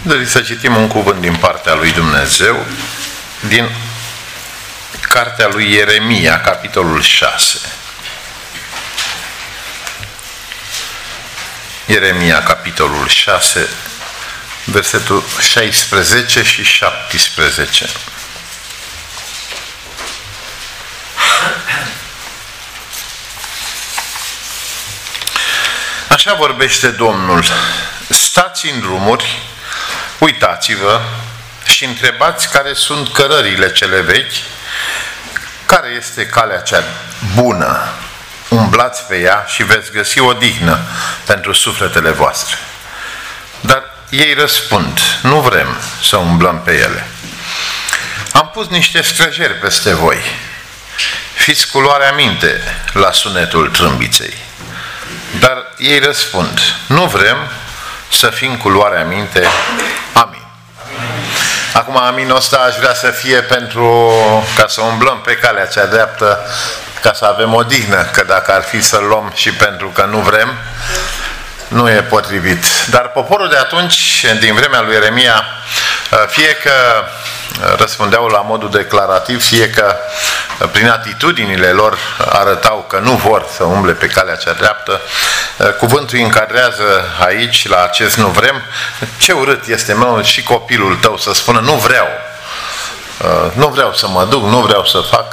Doriți să citim un cuvânt din partea lui Dumnezeu, din cartea lui Ieremia, capitolul 6. Ieremia, capitolul 6, versetul 16 și 17. Așa vorbește Domnul: stați în drumuri, uitați-vă și întrebați care sunt cărările cele vechi, care este calea cea bună. Umblați pe ea și veți găsi odihnă pentru sufletele voastre. Dar ei răspund: nu vrem să umblăm pe ele. Am pus niște străjeri peste voi. Fiți cu luarea minte la sunetul trâmbiței. Dar ei răspund: nu vrem să fim cu luarea minte. Amin. Acum aminul ăsta aș vrea să fie ca să umblăm pe calea cea dreaptă, ca să avem odihnă, că dacă ar fi să-l luăm și pentru că nu vrem, nu e potrivit. Dar poporul de atunci, din vremea lui Ieremia, fie că răspundeau la modul declarativ, fie că prin atitudinile lor arătau că nu vor să umble pe calea cea dreaptă, cuvântul îi încadrează aici, la acest nu vrem. Ce urât este, mă, și copilul tău să spună nu vreau. Nu vreau să mă duc, nu vreau să fac.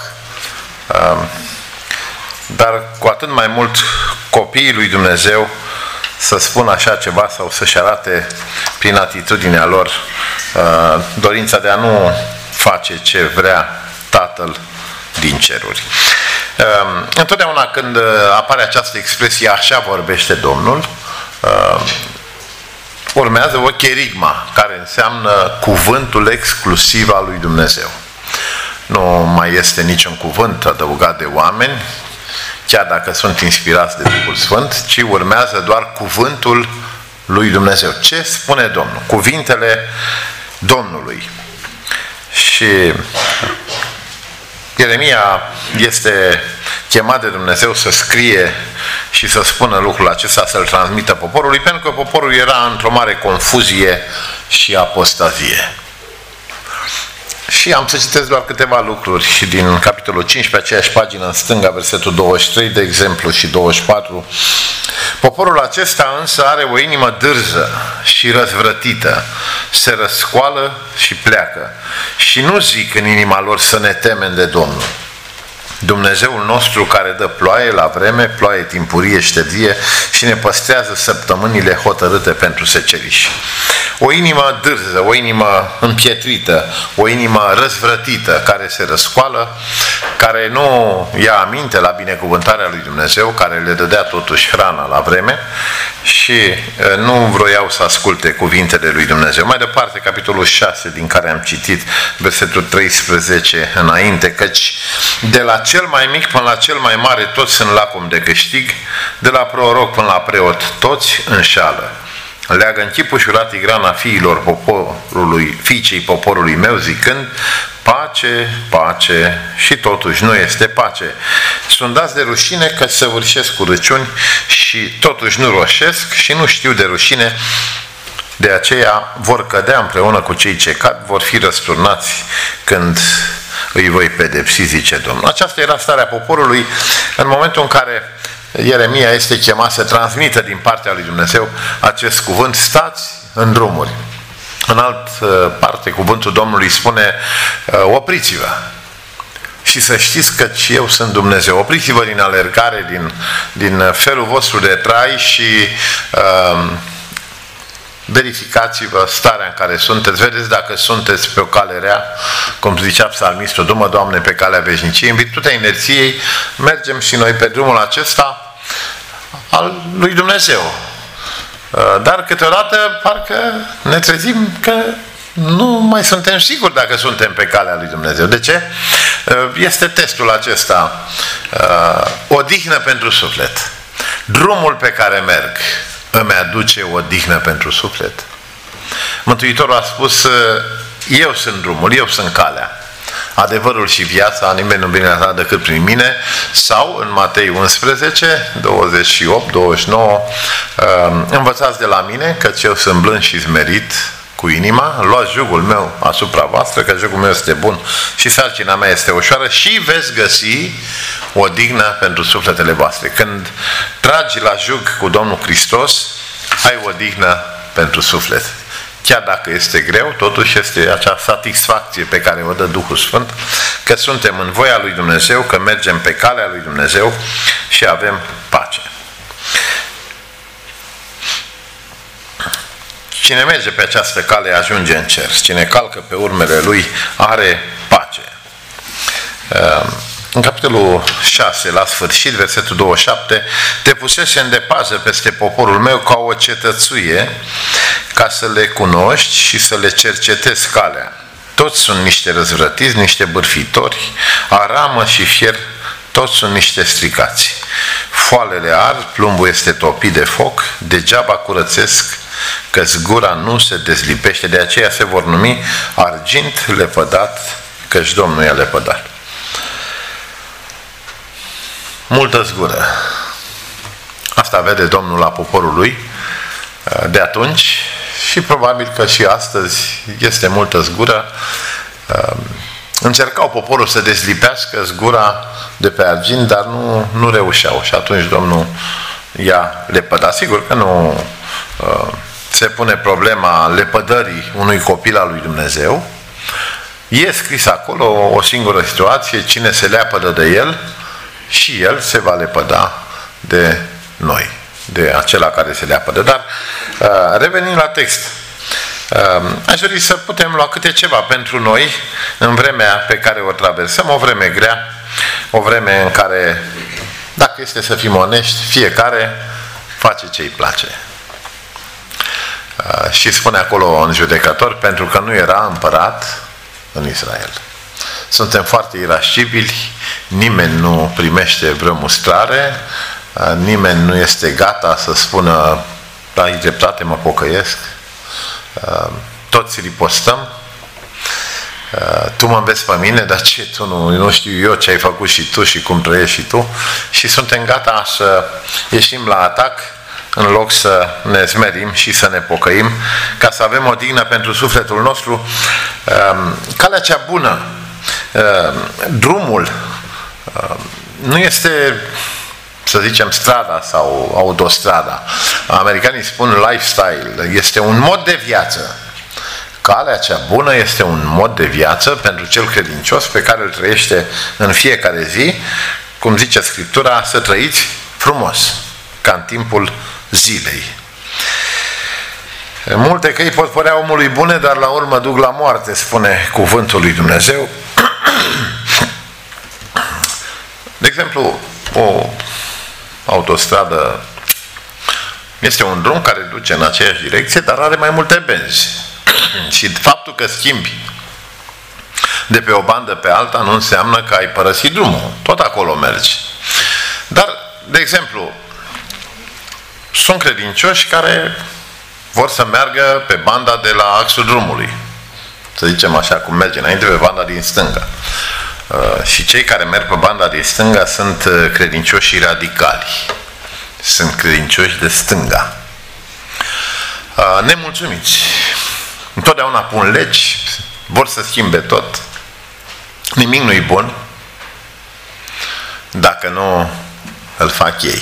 Dar cu atât mai mult copiii lui Dumnezeu să spună așa ceva sau să-și arate prin atitudinea lor dorința de a nu face ce vrea Tatăl din ceruri. Întotdeauna când apare această expresie, așa vorbește Domnul, urmează o cherigma, care înseamnă cuvântul exclusiv al lui Dumnezeu. Nu mai este niciun cuvânt adăugat de oameni, chiar dacă sunt inspirați de Duhul Sfânt, ci urmează doar cuvântul lui Dumnezeu. Ce spune Domnul? Cuvintele Domnului. Și Ieremia este chemat de Dumnezeu să scrie și să spună lucrul acesta, să-l transmită poporului, pentru că poporul era într-o mare confuzie și apostazie. Și am să citesc doar câteva lucruri și din capitolul 15, aceeași pagină în stânga, versetul 23, de exemplu, și 24. Poporul acesta însă are o inimă dârză și răzvrătită, se răscoală și pleacă și nu zic în inima lor să ne temem de Domnul. Dumnezeul nostru care dă ploaie la vreme, ploaie timpurie și târzie și ne păstrează săptămânile hotărâte pentru seceriș. O inimă dârză, o inimă împietrită, o inimă răzvrătită care se răscoală, care nu ia aminte la binecuvântarea lui Dumnezeu, care le dădea totuși hrana la vreme și nu vroiau să asculte cuvintele lui Dumnezeu. Mai departe, capitolul 6, din care am citit versetul 13 înainte, căci de la cel mai mic până la cel mai mare toți sunt lacom de câștig, de la proroc până la preot toți înșală. Leagă în chip ușurat igrana fiicei poporului meu, zicând: pace, pace, și totuși nu este pace. Sunt dați de rușine că săvârșesc urăciuni și totuși nu roșesc și nu știu de rușine. De aceea vor cădea împreună cu cei ce cad, vor fi răsturnați când îi voi pedepsi, zice Domnul. Aceasta era starea poporului în momentul în care Ieremia este chemat să transmită din partea lui Dumnezeu acest cuvânt: stați în drumuri. În altă parte, cuvântul Domnului spune: opriți-vă și să știți că eu sunt Dumnezeu. Opriți-vă din alergare, din felul vostru de trai și verificați-vă starea în care sunteți. Vedeți dacă sunteți pe o cale rea, cum zicea psalmistul: du-mă, Doamne, pe calea veșniciei. În virtutea inerției mergem și noi pe drumul acesta al lui Dumnezeu. Dar câteodată parcă ne trezim că nu mai suntem siguri dacă suntem pe calea lui Dumnezeu. De ce? Este testul acesta. Odihnă pentru suflet. Drumul pe care merg îmi aduce odihnă pentru suflet. Mântuitorul a spus: eu sunt drumul, eu sunt calea, adevărul și viața, nimeni nu vine la ta decât prin mine. Sau în Matei 11, 28, 29, învățați de la mine, căci eu sunt blând și smerit cu inima, luați jugul meu asupra voastră, că jugul meu este bun și sarcina mea este ușoară și veți găsi odihnă pentru sufletele voastre. Când tragi la jug cu Domnul Hristos, ai odihnă pentru suflet. Chiar dacă este greu, totuși este acea satisfacție pe care o dă Duhul Sfânt, că suntem în voia lui Dumnezeu, că mergem pe calea lui Dumnezeu și avem pace. Cine merge pe această cale ajunge în cer. Cine calcă pe urmele lui are pace. În capitolul 6, la sfârșit, versetul 27, te pusesem de pază peste poporul meu ca o cetățuie, ca să le cunoști și să le cercetezi calea. Toți sunt niște răzvrătiți, niște bârfitori, aramă și fier, toți sunt niște stricați. Foalele ard, plumbul este topit de foc, degeaba curățesc, că-ți gura nu se dezlipește, de aceea se vor numi argint lepădat, că-și Domnul i-a lepădat. Multă zgură. Asta vede Domnul la poporul lui de atunci și probabil că și astăzi este multă zgură. Încercau poporul să dezlipească zgura de pe argint, dar nu reușeau și atunci Domnul i-a lepădat. Sigur că nu se pune problema lepădării unui copil al lui Dumnezeu. E scris acolo o singură situație: cine se leapădă de el, și el se va lepăda de noi, de acela care se leapădă. Dar revenind la text, aș dori să putem lua câte ceva pentru noi în vremea pe care o traversăm, o vreme grea, o vreme în care, dacă este să fim onești, fiecare face ce îi place. Și spune acolo în Judecători, pentru că nu era împărat în Israel. Suntem foarte irascibili, nimeni nu primește vreo mustrare, nimeni nu este gata să spună, ai dreptate, mă pocăiesc. Toți ripostăm. Tu mă înveți pe mine, dar ce, tu nu știu eu ce ai făcut și tu și cum trăiești și tu. Și suntem gata să ieșim la atac în loc să ne smerim și să ne pocăim, ca să avem odihnă pentru sufletul nostru. Calea cea bună, drumul, nu este, să zicem, strada sau autostrada. Americanii spun lifestyle, este un mod de viață. Calea cea bună este un mod de viață pentru cel credincios pe care îl trăiește în fiecare zi, cum zice Scriptura, să trăiți frumos, ca în timpul zilei. Multe căi pot părea omului bune, dar la urmă duc la moarte, spune cuvântul lui Dumnezeu. De exemplu, o autostradă este un drum care duce în aceeași direcție, dar are mai multe benzi. Și faptul că schimbi de pe o bandă pe alta nu înseamnă că ai părăsit drumul. Tot acolo mergi. Dar, de exemplu, sunt credincioși care vor să meargă pe banda de la axul drumului. Să zicem așa, cum merge înainte, pe banda din stânga. Și cei care merg pe banda din stânga sunt credincioși radicali. Sunt credincioși de stânga. Nemulțumiți. Întotdeauna pun legi, vor să schimbe tot. Nimic nu-i bun dacă nu îl fac ei.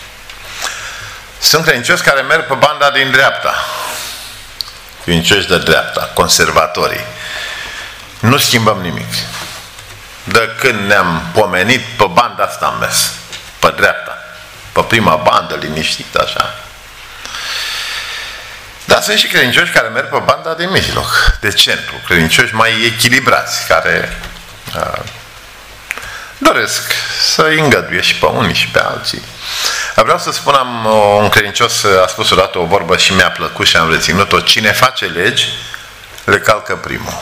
Sunt credincioși care merg pe banda din dreapta. Credincioși de dreapta, conservatorii. Nu schimbăm nimic. De când ne-am pomenit, pe banda asta am mers. Pe dreapta. Pe prima bandă, liniștit, așa. Dar sunt și credincioși care merg pe banda de mijloc, de centru. Credincioși mai echilibrați, care doresc să îngăduie și pe unii și pe alții. Vreau să spun, un credincios a spus odată o vorbă și mi-a plăcut și am reținut-o: cine face legi, le calcă primul.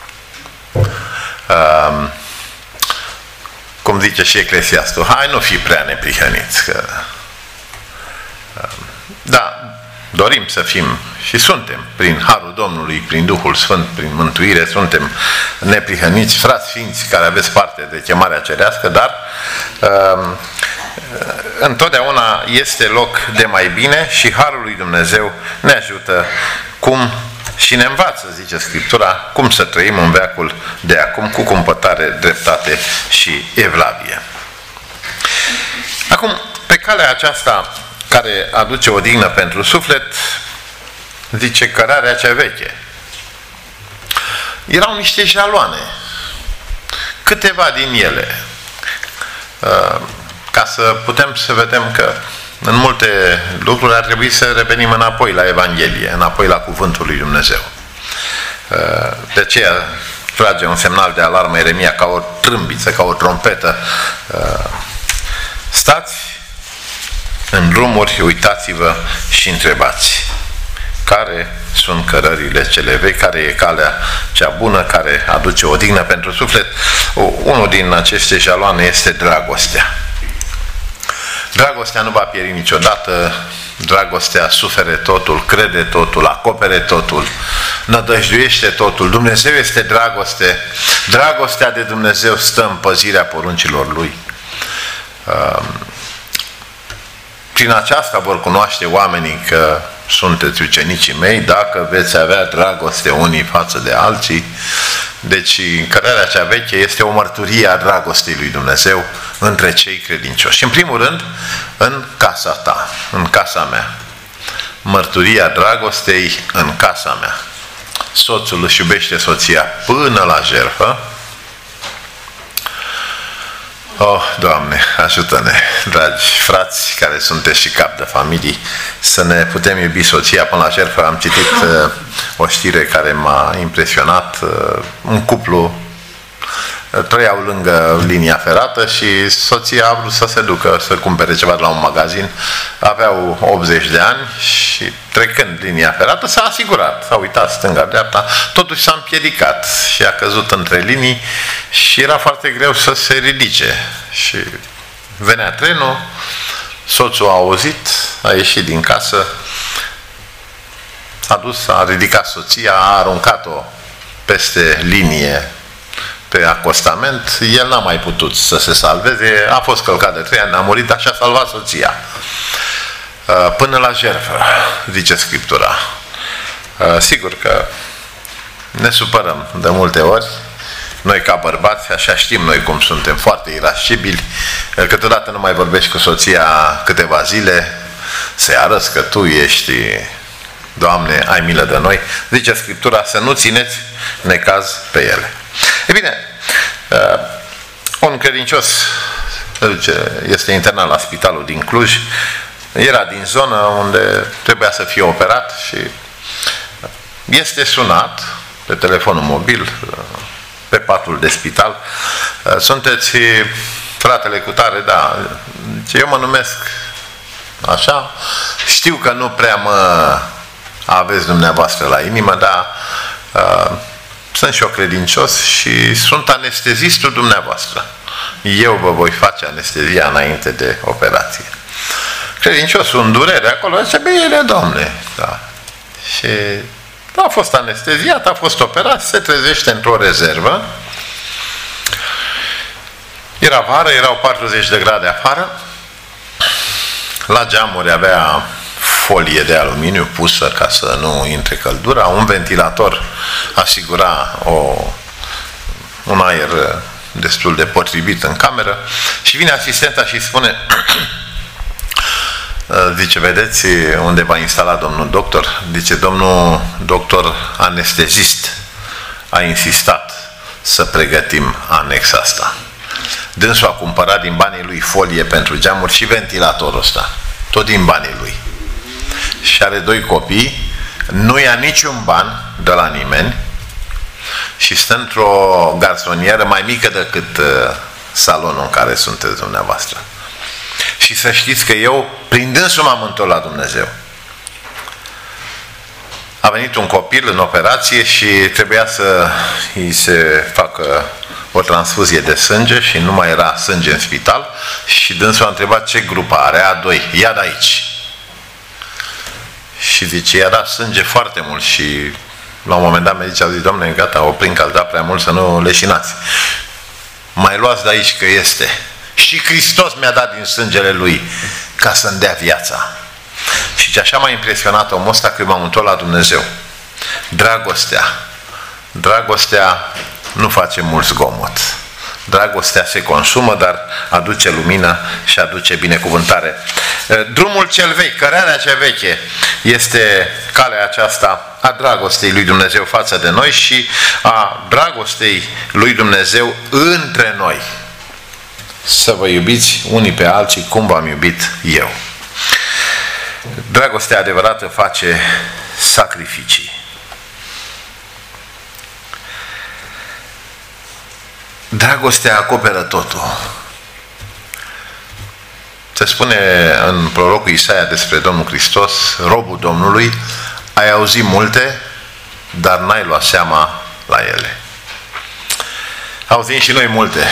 Cum zice și Eclesiastul, hai, nu fi prea neprihăniți. Că, da, dorim să fim și suntem, prin Harul Domnului, prin Duhul Sfânt, prin mântuire, suntem neprihăniți, frați sfinți care aveți parte de chemarea cerească, dar întotdeauna este loc de mai bine și Harul lui Dumnezeu ne ajută cum și ne învață, zice Scriptura, cum să trăim în veacul de acum cu cumpătare, dreptate și evlavie. Acum, pe calea aceasta care aduce odihnă pentru suflet, zice cărarea cea veche. Erau niște jaloane, câteva din ele, ca să putem să vedem că în multe lucruri ar trebui să revenim înapoi la Evanghelie, înapoi la Cuvântul lui Dumnezeu. De aceea trage un semnal de alarmă Ieremia ca o trâmbiță, ca o trompetă. Stați în drumuri, uitați-vă și întrebați care sunt cărările cele vechi, care e calea cea bună, care aduce odihnă pentru suflet. Unul din aceste jaloane este dragostea. Dragostea nu va pieri niciodată, dragostea sufere totul, crede totul, acopere totul, nădăjduiește totul. Dumnezeu este dragoste. Dragostea de Dumnezeu stă în păzirea poruncilor Lui. Prin aceasta vor cunoaște oamenii că sunteți ucenicii mei, dacă veți avea dragoste unii față de alții. Deci, cărarea cea veche este o mărturie a dragostei lui Dumnezeu între cei credincioși. Și în primul rând, în casa ta, în casa mea. Mărturia dragostei în casa mea. Soțul își iubește soția până la jertfă. Oh, Doamne, ajută-ne, dragi frați care sunteți și cap de familii, să ne putem iubi soția până la jertfă. Am citit o știre care m-a impresionat. Un cuplu trăiau lângă linia ferată și soția a vrut să se ducă să cumpere ceva de la un magazin. Aveau 80 de ani și trecând linia ferată s-a asigurat, s-a uitat stânga-dreapta, totuși s-a împiedicat și a căzut între linii și era foarte greu să se ridice. Și venea trenul, soțul a auzit, a ieșit din casă, a ridicat soția, a aruncat-o peste linie pe acostament. El n-a mai putut să se salveze, a fost călcat de 3 ani, a murit, așa a salvat soția. Până la jertfă, zice Scriptura. Sigur că ne supărăm de multe ori, noi ca bărbați, așa știm noi cum suntem, foarte irascibili, câteodată nu mai vorbești cu soția câteva zile, să-i arăți că tu ești, Doamne, ai milă de noi. Zice Scriptura să nu țineți necaz pe ele. E bine, un credincios este internat la spitalul din Cluj, era din zonă unde trebuia să fie operat și este sunat pe telefonul mobil, pe patul de spital. Sunteți fratele cu tare? Da. Eu mă numesc așa, știu că nu prea mă aveți dumneavoastră la inimă, dar sunt și eu credincios și sunt anestezistul dumneavoastră. Eu vă voi face anestezia înainte de operație. Credinciosul în durere acolo zice, bine, Domne. Da. Și a fost anesteziat, a fost operat, se trezește într-o rezervă. Era vară, erau 40 de grade afară. La geamuri avea folie de aluminiu pusă ca să nu intre căldura, un ventilator asigura un aer destul de potrivit în cameră și vine asistenta și spune zice, vedeți unde va instala domnul doctor? Zice, domnul doctor anestezist a insistat să pregătim anexa asta. Dânsul a cumpărat din banii lui folie pentru geamuri și ventilatorul ăsta, tot din banii lui. Și are 2 copii, nu ia niciun ban de la nimeni și stă într-o garsonieră mai mică decât salonul în care sunteți dumneavoastră. Și să știți că eu, prin dânsul, m-am întors la Dumnezeu. A venit un copil în operație și trebuia să îi se facă o transfuzie de sânge și nu mai era sânge în spital și dânsul a întrebat ce grup are, A2, ia de aici. Și zice, i-a dat sânge foarte mult și la un moment dat medicii au zis, Doamne, gata, oprim că ați dat prea mult să nu leșinați. Mai luați de aici că este. Și Hristos mi-a dat din sângele Lui ca să-mi dea viața. Și ce așa m-a impresionat omul ăsta că m-am întors la Dumnezeu. Dragostea nu face mult zgomot. Dragostea se consumă, dar aduce lumină și aduce binecuvântare. Drumul cel vechi, cărarea cea veche, este calea aceasta a dragostei lui Dumnezeu față de noi și a dragostei lui Dumnezeu între noi. Să vă iubiți unii pe alții cum v-am iubit eu. Dragostea adevărată face sacrificii. Dragostea acoperă totul. Se spune în prorocul Isaia despre Domnul Hristos, robul Domnului, ai auzit multe, dar n-ai luat seama la ele. Auzim și noi multe.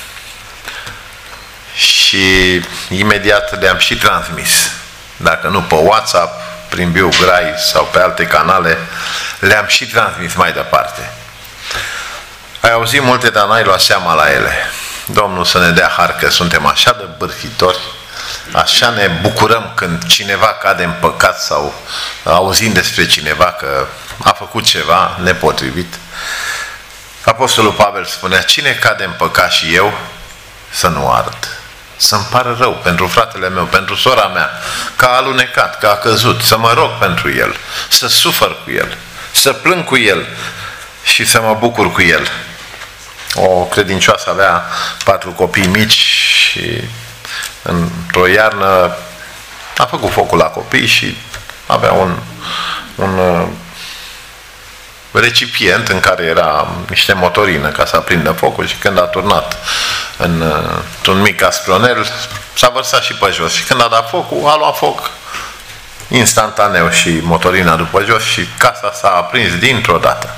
Și imediat le-am și transmis. Dacă nu pe WhatsApp, prin Biograi sau pe alte canale, le-am și transmis mai departe. Ai auzit multe, dar n-ai luat seama la ele. Domnul să ne dea har că suntem așa de bârfitori, așa ne bucurăm când cineva cade în păcat sau auzim despre cineva că a făcut ceva nepotrivit. Apostolul Pavel spunea, cine cade în păcat și eu, să nu ard. Să-mi pară rău pentru fratele meu, pentru sora mea, că a alunecat, că a căzut, să mă rog pentru el, să sufăr cu el, să plâng cu el și să mă bucur cu el. O credincioasă avea 4 copii mici și într-o iarnă a făcut focul la copii și avea un recipient în care era niște motorină ca să aprindă focul și când a turnat într-un mic astronel s-a vărsat și pe jos și când a dat focul a luat foc instantaneu și motorina după jos și casa s-a aprins dintr-o dată.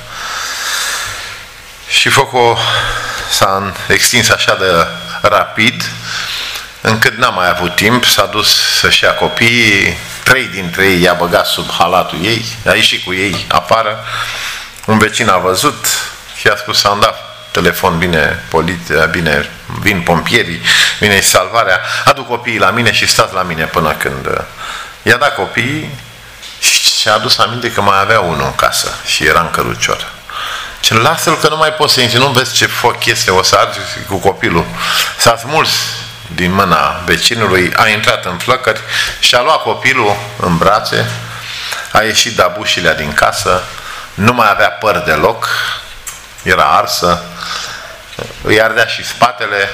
Și focul s-a extins așa de rapid încât n-a mai avut timp, s-a dus să-și ia copiii, 3 dintre ei i-a băgat sub halatul ei, a ieșit cu ei afară, un vecin a văzut și a spus, am dat telefon, vin pompierii, vine și salvarea, aduc copiii la mine și stați la mine până când i-a dat copiii și și-a adus aminte că mai avea unul în casă și era în cărucior. Și lasă-l că nu mai poți să intri, nu vezi ce foc este, o să arzi cu copilul. S-a smuls din mâna vecinului, a intrat în flăcări și a luat copilul în brațe, a ieșit dabușile din casă, nu mai avea păr deloc, era arsă, îi ardea și spatele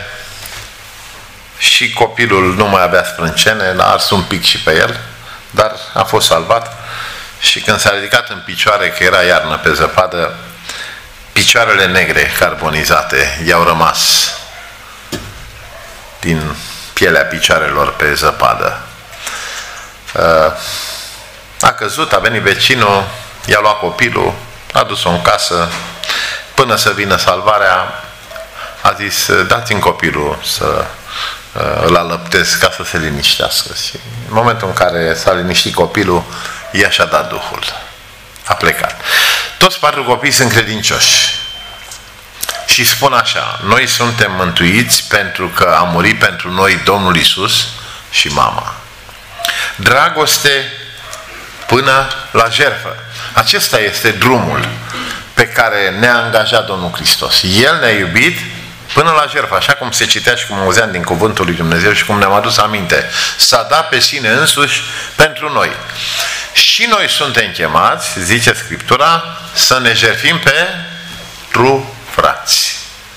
și copilul nu mai avea sprâncene, l-a ars un pic și pe el, dar a fost salvat și când s-a ridicat în picioare, că era iarnă pe zăpadă, picioarele negre carbonizate i-au rămas din pielea picioarelor pe zăpadă. A căzut, a venit vecinul, i-a luat copilul, a dus-o în casă, până să vină salvarea, a zis, dați-mi copilul să îl alăptez ca să se liniștească. Și în momentul în care s-a liniștit copilul, i-a și-a dat Duhul. A plecat. Toți 4 copii sunt credincioși. Și spun așa, noi suntem mântuiți pentru că a murit pentru noi Domnul Iisus și mama. Dragoste până la jertfă. Acesta este drumul pe care ne-a angajat Domnul Hristos. El ne-a iubit până la jertfă, așa cum se citea și cum auzeam din cuvântul lui Dumnezeu și cum ne-am adus aminte. S-a dat pe sine însuși pentru noi. Și noi suntem chemați, zice Scriptura, să ne jertfim pentru frați.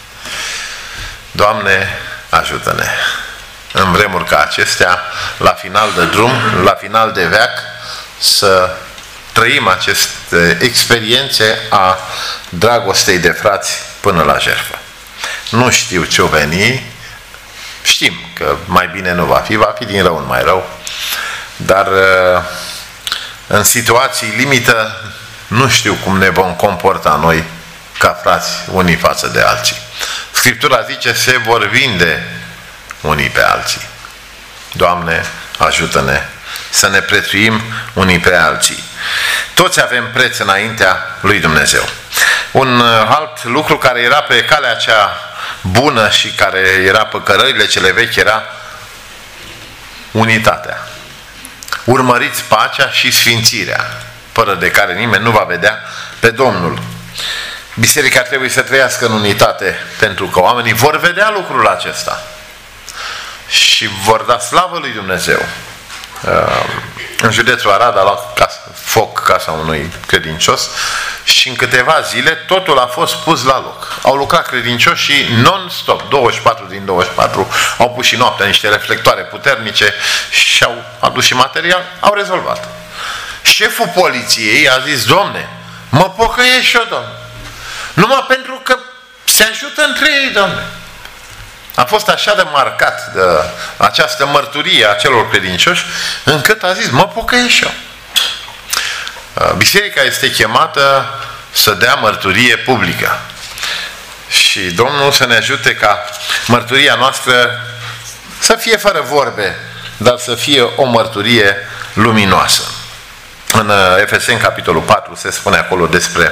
Doamne, ajută-ne! În vremuri ca acestea, la final de drum, la final de veac, să trăim aceste experiențe a dragostei de frați până la jertfă. Nu știu ce-o veni, știm că mai bine nu va fi din rău în mai rău, dar în situații limită nu știu cum ne vom comporta noi ca frați unii față de alții. Scriptura zice, se vor vinde unii pe alții. Doamne, ajută-ne să ne prețuim unii pe alții. Toți avem preț înaintea lui Dumnezeu. Un alt lucru care era pe calea cea bună și care era pe cărările cele vechi era unitatea. Urmăriți pacea și sfințirea. fără de care nimeni nu va vedea pe Domnul. Biserica trebuie să trăiască în unitate, pentru că oamenii vor vedea lucrul acesta și vor da slavă lui Dumnezeu. În județul Arad a luat foc casa unui credincios și în câteva zile totul a fost pus la loc. Au lucrat credincioșii non-stop, 24 din 24, au pus și noaptea niște reflectoare puternice și au adus și material, au rezolvat. Șeful poliției a zis: Domne, mă pocăiesc și eu, Domne, numai pentru că se ajută între ei, Domne. A fost așa de marcat de această mărturie a celor credincioși, încât a zis: mă pocăiesc și eu. Biserica este chemată să dea mărturie publică. Și Domnul să ne ajute ca mărturia noastră să fie fără vorbe, dar să fie o mărturie luminoasă. În Efeseni, capitolul 4, se spune acolo despre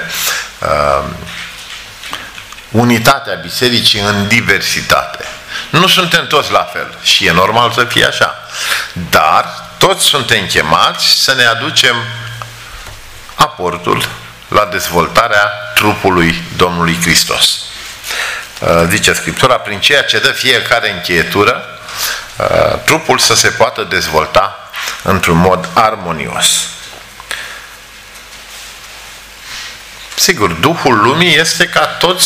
unitatea bisericii în diversitate. Nu suntem toți la fel și e normal să fie așa. Dar toți suntem chemați să ne aducem aportul la dezvoltarea trupului Domnului Hristos. Zice Scriptura: prin ceea ce dă fiecare încheietură, trupul să se poată dezvolta într-un mod armonios. Sigur, Duhul lumii este ca toți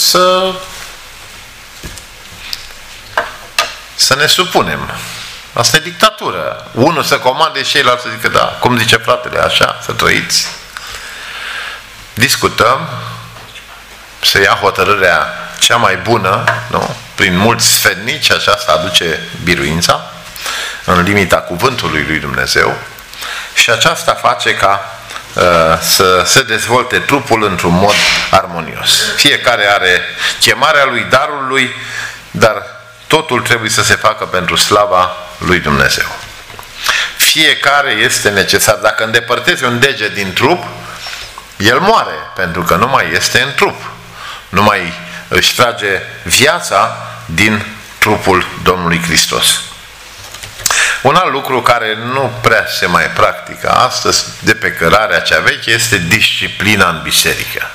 să ne supunem. Asta e dictatură. Unul să comande și ceilalți să zică: da, cum zice fratele, așa, să trăiți. Discutăm, să ia hotărârea cea mai bună, nu? Prin mulți sfetnici, așa să aduce biruința, în limita cuvântului lui Dumnezeu, și aceasta face ca să se dezvolte trupul într-un mod armonios. Fiecare are chemarea lui, darul lui, dar totul trebuie să se facă pentru slava lui Dumnezeu. Fiecare este necesar. Dacă îndepărtezi un deget din trup, el moare, pentru că nu mai este în trup. Nu mai își trage viața din trupul Domnului Hristos. Un alt lucru care nu prea se mai practică astăzi, de pe cărarea cea veche, este disciplina în biserică.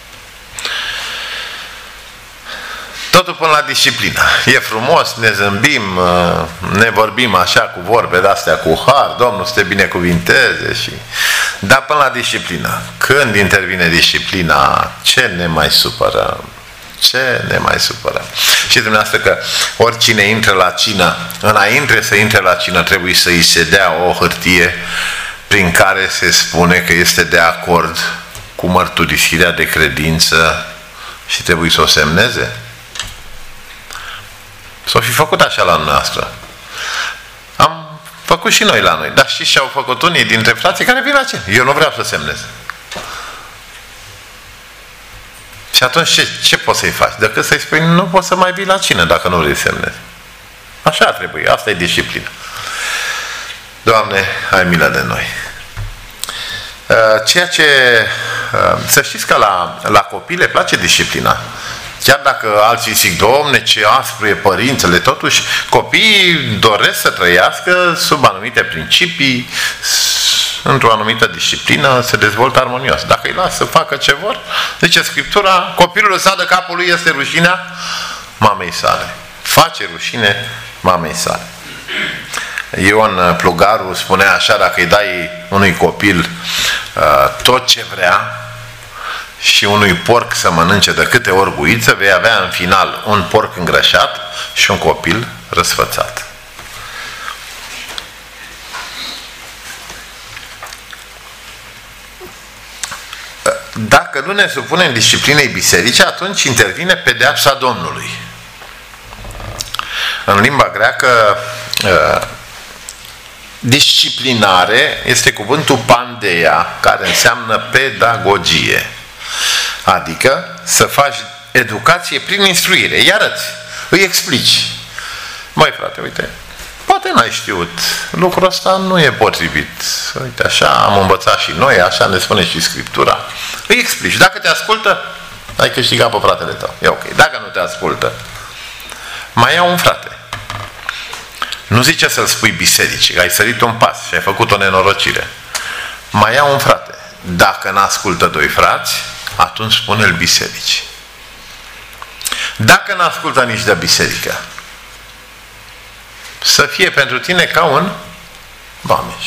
Totul până la disciplină. E frumos, ne zâmbim, ne vorbim așa cu vorbe de-astea cu har, Domnul să te binecuvinteze și... Dar până la disciplină. Când intervine disciplina, ce ne mai supărăm? Ce ne mai supărăm? Și dumneavoastră că oricine intră la cină, înainte să intre la cină, trebuie să îi se dea o hârtie prin care se spune că este de acord cu mărturisirea de credință și trebuie să o semneze? S-o fi făcut așa la noastră. Am făcut și noi la noi. Dar știți ce au făcut unii dintre frații care vin la cină? Eu nu vreau să semnez. Și atunci ce poți să-i faci? Decât să-i spui: nu poți să mai vii la cină dacă nu vrei să semnezi. Așa trebuie. Asta e disciplină. Doamne, ai milă de noi. Ceea ce... Să știți că la copii le place disciplina. Chiar dacă alții zic: Domne, ce aspru e părintele, totuși copiii doresc să trăiască sub anumite principii, într-o anumită disciplină, se dezvoltă armonios. Dacă îi lasă să facă ce vor, zice Scriptura, copilul ăsta de capul lui este rușinea mamei sale. Face rușine mamei sale. Ion Plugaru spunea așa: dacă îi dai unui copil tot ce vrea și unui porc să mănânce de câte ori guiță, vei avea în final un porc îngrășat și un copil răsfățat. Dacă nu ne supunem disciplinei bisericii, atunci intervine pedeapsa Domnului. În limba greacă, disciplinare este cuvântul pandeia, care înseamnă pedagogie. Adică să faci educație prin instruire. Îi arăți, îi explici. Măi frate, uite, poate n-ai știut, lucrul ăsta nu e potrivit. Uite, așa am învățat și noi, așa ne spune și Scriptura. Îi explici. Dacă te ascultă, ai câștigat pe fratele tău. E ok. Dacă nu te ascultă, mai ia un frate. Nu zice să-l spui bisericii, că ai sărit un pas și ai făcut o nenorocire. Mai ia un frate. dacă n-ascultă doi frați, atunci spune-l bisericii. Dacă n-ascultă nici de biserică, să fie pentru tine ca un vameș.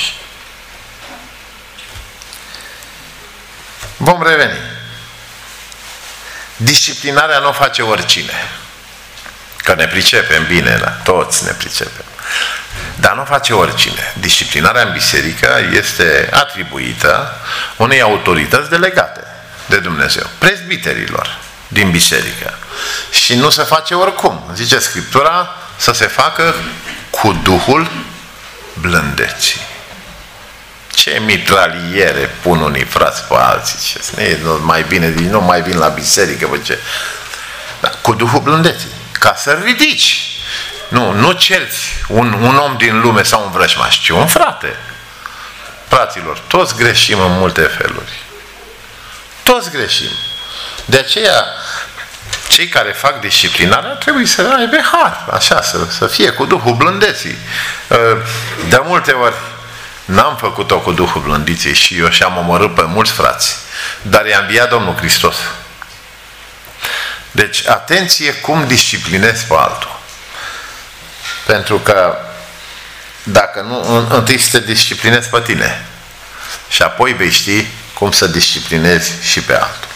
Vom reveni. Disciplinarea nu o face oricine. Că ne pricepem bine, da? Toți ne pricepem. Dar nu o face oricine. Disciplinarea în biserică este atribuită unei autorități delegate de Dumnezeu, prezbiterilor din biserică. Și nu se face oricum. Zice Scriptura să se facă cu Duhul blândeții. Ce mitraliere pun unii frați pe alții. Nu mai vin la biserică. Da, cu Duhul blândeții. Ca să ridici. Nu cerți un om din lume sau un vrăjmaș, ci un frate. Fraților, toți greșim în multe feluri. Toți greșim. De aceea, cei care fac disciplinarea trebuie să aibă har, așa, să fie cu Duhul blândeții. De multe ori n-am făcut-o cu Duhul blândiței și eu și-am omorât pe mulți frați, dar i-a înviat Domnul Hristos. Deci, atenție cum disciplinezi pe altul. Pentru că dacă nu, întâi să te disciplinezi pe tine și apoi vei ști cum să disciplinezi și pe altul.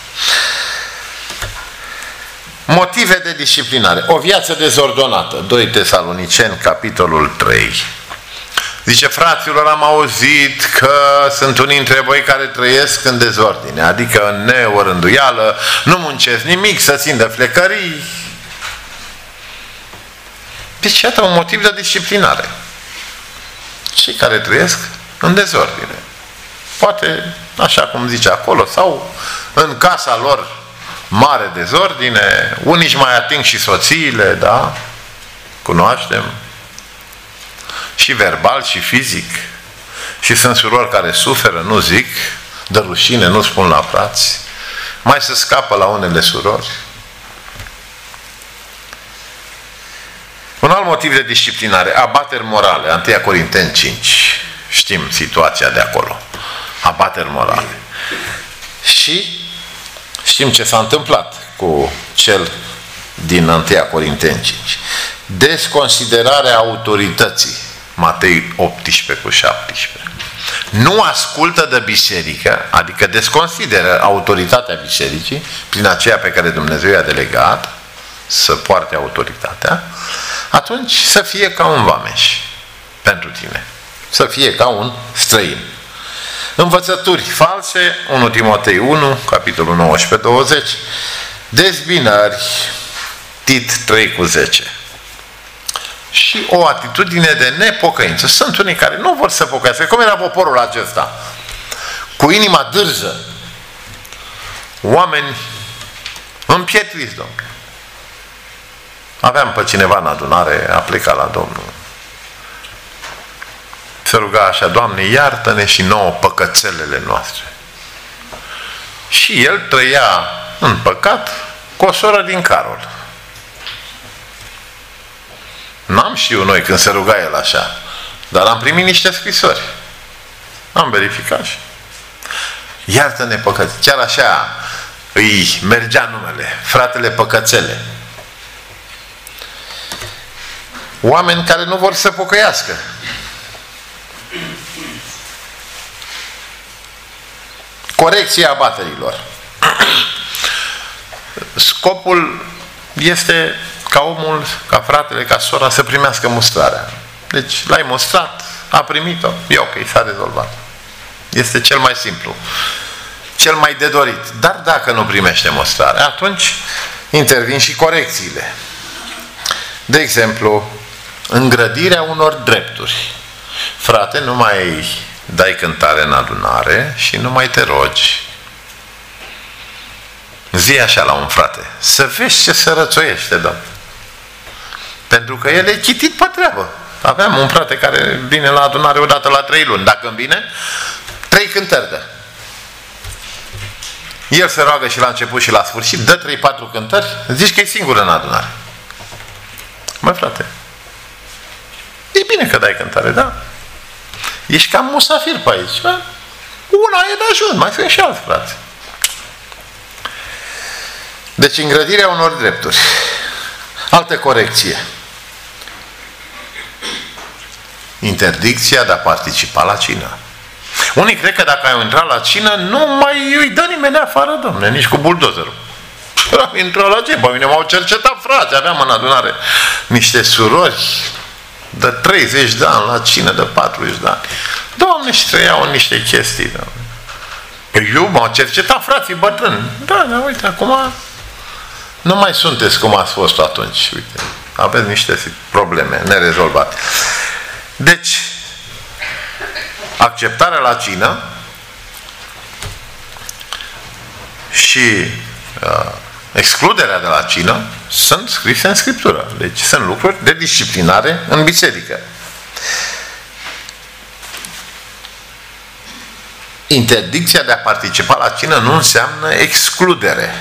Motive de disciplinare. O viață dezordonată. 2 Tesaloniceni, capitolul 3. Zice, fraților, am auzit că sunt unii dintre voi care trăiesc în dezordine, adică în neorânduială, nu muncesc nimic, să țin de flecării. Deci, iată un motiv de disciplinare. Cei care trăiesc în dezordine. Poate, așa cum zice acolo, sau în casa lor mare dezordine, unii își mai ating și soțiile, da? Cunoaștem. Și verbal și fizic. Și sunt surori care suferă, nu zic, de rușine, nu spun la frați. Mai se scapă la unele surori. Un alt motiv de disciplinare, abateri morale, 1 Corinteni 5. Știm situația de acolo. Abateri morale. Și știm ce s-a întâmplat cu cel din 1 Corinteni 5. Desconsiderarea autorității. Matei 18:17. Nu ascultă de biserică, adică desconsideră autoritatea bisericii, prin aceea pe care Dumnezeu i-a delegat să poarte autoritatea, atunci să fie ca un vameș pentru tine. Să fie ca un străin. Învățături false, 1 Timotei 1, capitolul 19-20, dezbinări, Tit 3:10. Și o atitudine de nepocăință. Sunt unii care nu vor să pocăiască. Cum era poporul acesta? Cu inima dârză. Oameni împietriți, Domnule. Aveam pe cineva în adunare, a plecat la Domnul. Se ruga așa, Doamne, iartă-ne și nouă păcățelele noastre. Și el trăia în păcat cu o soră din Carol. N-am știut noi când se ruga el așa, dar am primit niște scrisori. Am verificat și iartă-ne păcățele. Chiar așa îi mergea numele, fratele Păcățele. Oameni care nu vor să pocăiască. Corecția abaterilor. Scopul este ca omul, ca fratele, ca sora să primească mustrarea. Deci l-ai mustrat, a primit-o, e ok, s-a rezolvat. Este cel mai simplu, cel mai de dorit. Dar dacă nu primește mustrarea, atunci intervin și corecțiile. De exemplu, îngrădirea unor drepturi. Frate, nu mai dai cântare în adunare și nu mai te rogi. Zi așa la un frate, să vezi ce se rățoiește, Domnule. Pentru că el e chitit pe treabă. Aveam un frate care vine la adunare odată la 3 luni. Dacă îmi vine, 3 cântări dă. El se roagă și la început și la sfârșit, dă 3-4 cântări, zici că e singur în adunare. Măi, frate, e bine că dai cântare, da? Ești cam musafir pe aici, bă? Una e de ajuns, mai sunt și alți frați. Deci îngrădirea unor drepturi. Altă corecție. Interdicția de a participa la cină. Unii cred că dacă ai intrat la cină, nu mai îi dă nimeni afară, domne, nici cu buldozerul. Am intrat la cină, pe mine m-au cercetat frați, aveam în adunare niște surori de 30 de ani la cină, de 40 de ani. Doamne, și trăiau în niște chestii, doamne. Eu m-au cercetat frații bătrâni. Da, uite, acum nu mai sunteți cum ați fost atunci. Uite, aveți niște probleme nerezolvate. Deci, acceptarea la cină și excluderea de la cină sunt scrise în Scriptură. Deci sunt lucruri de disciplinare în biserică. Interdicția de a participa la cină nu înseamnă excludere.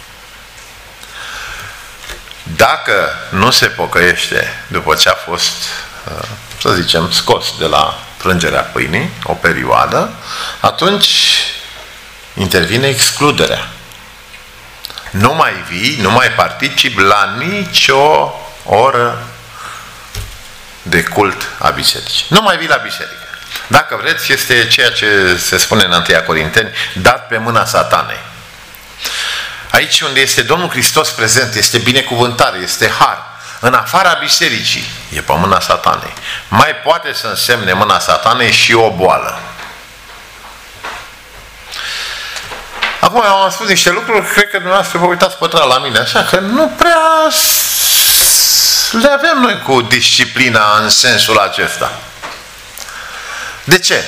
Dacă nu se pocăiește după ce a fost, să zicem, scos de la frângerea pâinii, o perioadă, atunci intervine excluderea. Nu mai vii, nu mai participi la nicio oră de cult a bisericii. Nu mai vii la biserică. Dacă vreți, este ceea ce se spune în 1 Corinteni, dat pe mâna Satanei. Aici unde este Domnul Hristos prezent, este binecuvântare, este har. În afara bisericii e pe mâna Satanei. Mai poate să însemne mâna Satanei și o boală. Acum am spus niște lucruri, cred că dumneavoastră vă uitați pătrat la mine, așa că nu prea le avem noi cu disciplina în sensul acesta. De ce?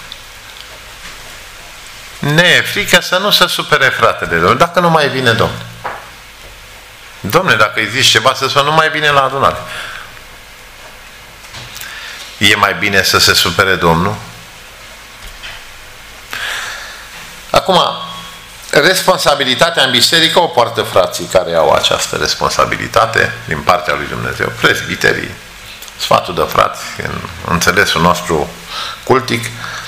Ne e frică să nu se supere fratele Domnul, dacă nu mai vine Domnul. Dom'le, dacă îi zici ceva, să spun, nu mai vine la adunare. E mai bine să se supere Domnul? Acum, responsabilitatea în biserică o poartă frații care au această responsabilitate din partea lui Dumnezeu. Prezbiterii, sfatul de frați, în înțelesul nostru cultic,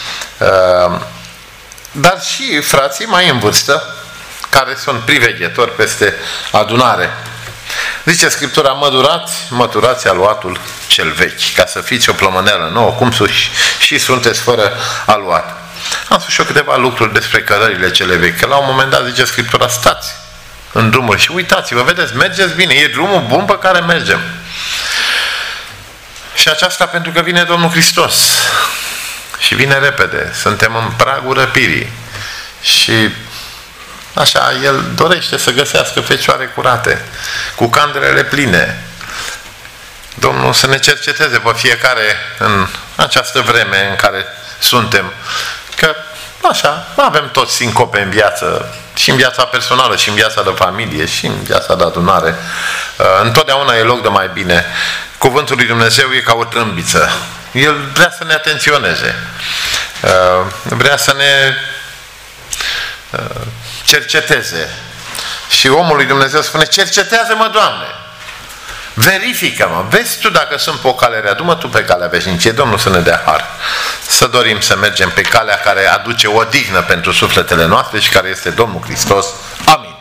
dar și frații mai în vârstă, care sunt priveghetori peste adunare. Zice Scriptura, măturați aluatul cel vechi, ca să fiți o plămâneală nouă, cum și sunteți fără aluat. Am spus și eu câteva lucruri despre cărările cele vechi, că la un moment dat zice Scriptura, stați în drumuri și uitați-vă, vedeți, mergeți bine, e drumul bun pe care mergem. Și aceasta pentru că vine Domnul Hristos. Și vine repede, suntem în pragul răpirii. Și așa, El dorește să găsească fecioare curate, cu candelele pline. Domnul să ne cerceteze pe fiecare în această vreme în care suntem. Că, așa, avem toți sincope în viață, și în viața personală, și în viața de familie, și în viața de adunare. Întotdeauna e loc de mai bine. Cuvântul lui Dumnezeu e ca o trâmbiță. El vrea să ne atenționeze. Vrea să ne cerceteze. Și omul lui Dumnezeu spune, cercetează-mă, Doamne! Verifică-mă! Vezi tu dacă sunt pe o cale rea, du-mă tu pe calea veșnicie. Domnul să ne dea har. Să dorim să mergem pe calea care aduce odihnă pentru sufletele noastre și care este Domnul Hristos. Amin.